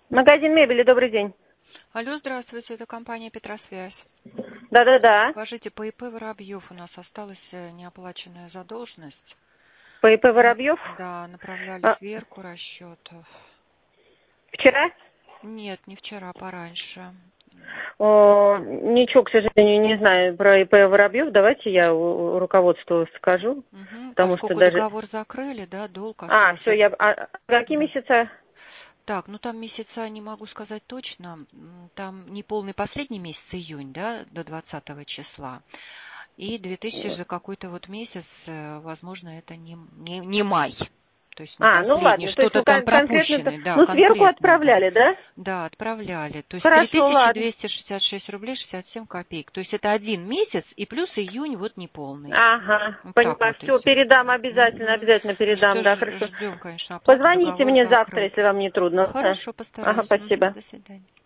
Магазин мебели, добрый день. Алло, здравствуйте, это компания Петросвязь. Да-да-да. Скажите, по ИП Воробьев у нас осталась неоплаченная задолженность. По ИП Воробьев? Да, направляли А, сверку расчетов. вчера? Нет, не вчера, пораньше. Ничего, к сожалению, не знаю про ИП Воробьев. Давайте я руководству скажу, потому что Поскольку даже... договор закрыли, да, долг остался. Все, какие Да. месяца? Так, ну там месяца не могу сказать точно. Там не полный последний месяц, июнь, да, до 20 числа. И 2000 за какой-то вот месяц, возможно, это не май. То есть не Ну последний, ладно, то есть что-то вы там конкретно... пропущенный, да, Ну, сверху конкретно, да. отправляли, да? Да, отправляли. То есть Хорошо, ладно. 3266 рублей 67 копеек. То есть это один месяц и плюс июнь вот неполный. Ага, Вот так поняла. вот Все, идет. передам обязательно, Мгм. обязательно Ну передам, что да, ж, хорошо. ждем, конечно, оплату, Позвоните договор мне завтра, закрыт. если вам не трудно. Хорошо, Ага, постараюсь. спасибо. До свидания.